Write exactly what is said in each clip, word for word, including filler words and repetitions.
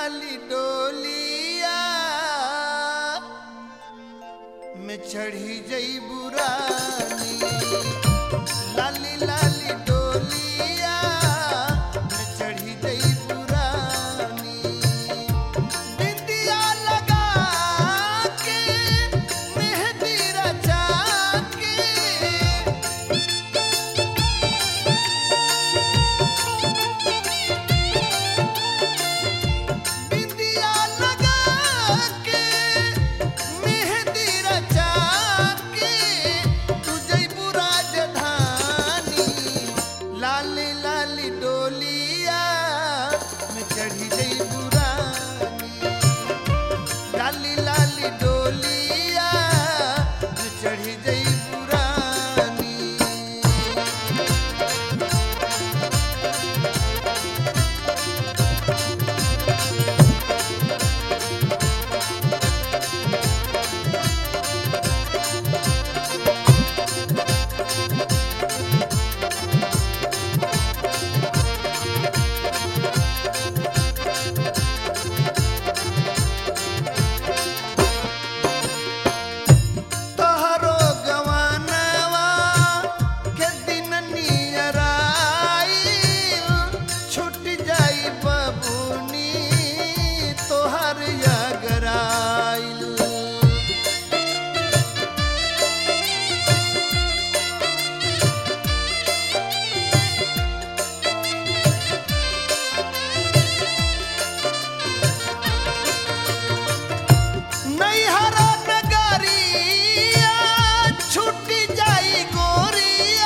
लाली डोलिया में चढ़ी जई बुरानी। लाली लाली डोलिया में चढ़ी जई बुरानी। बिंदिया लगा के मेहंदी रचा के बिंदिया लगा के मेहंदी रचा के तू जइबू राजधानी। लाली लाली डोलिया में चढ़ी जइबू रानी। लाली लाली डोलिया में चढ़ी जइबू रानी। तोहरो गवानवा के दिन नियर आइल। छूट जाई बबुनी तोहर यगराइल। नैहरा नगरिया छूट जाई गोरिया।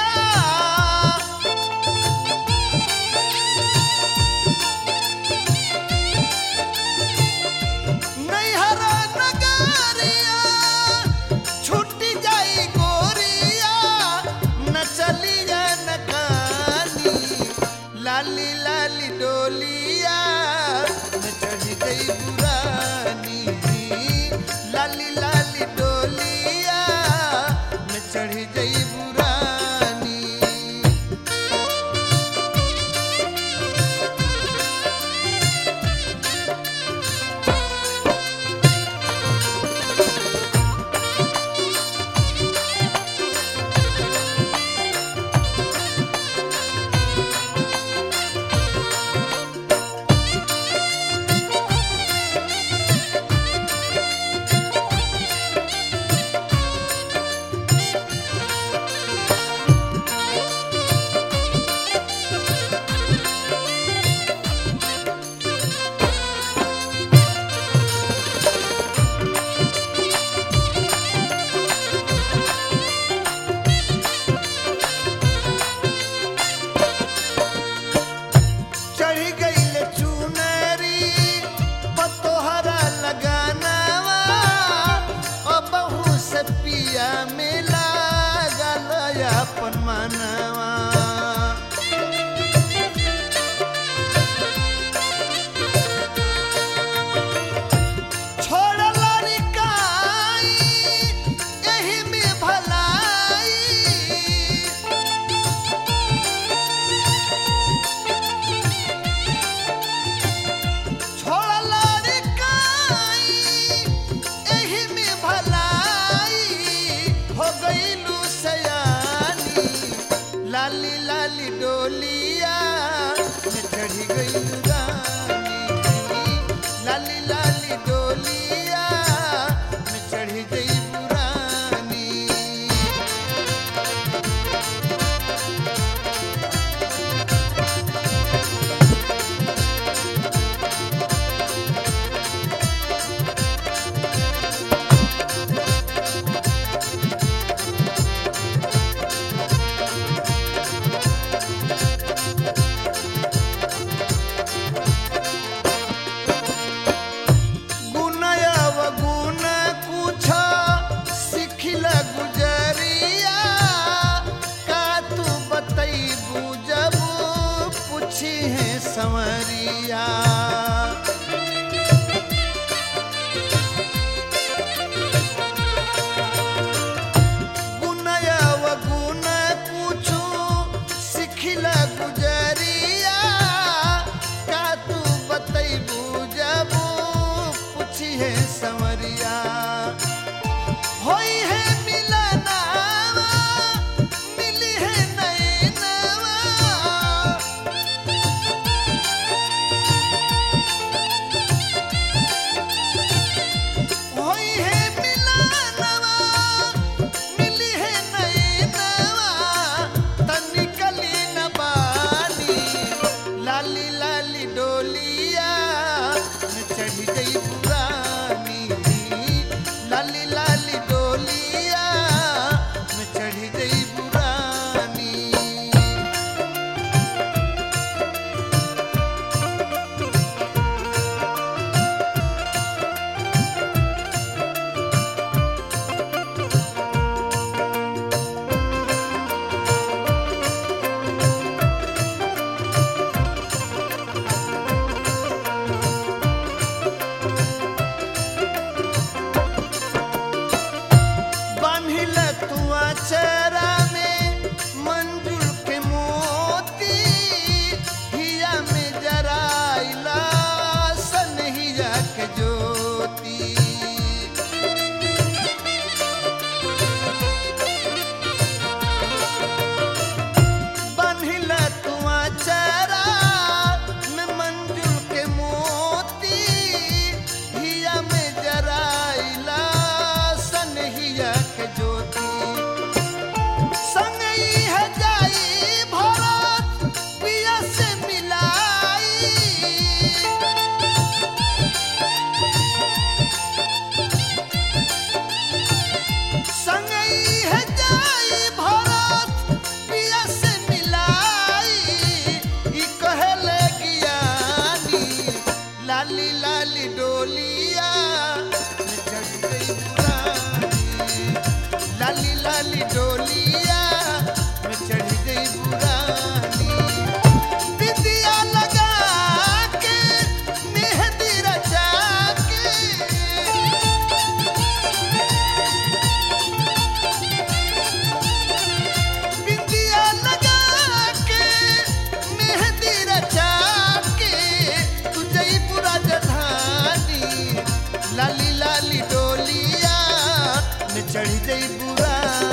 नैहरा नगरिया छूट जाई गोरिया। न चलिया न कानी। लाली लाली डोलिया में चढ़ी गई बुरानी। लाली लाली डोलिया में चढ़ी गई बुरानी। लाली लाली डोलिया में चढ़ गई पुरानी, लाली लाली डोलिया में चढ़ गई पुरानी। बिंदिया लगा के मेहंदी रचा के, बिंदिया लगा के मेहंदी रचा के तू जयपुरा जधानी, लाली लाली डोलिया में चढ़ी जई बुरानी।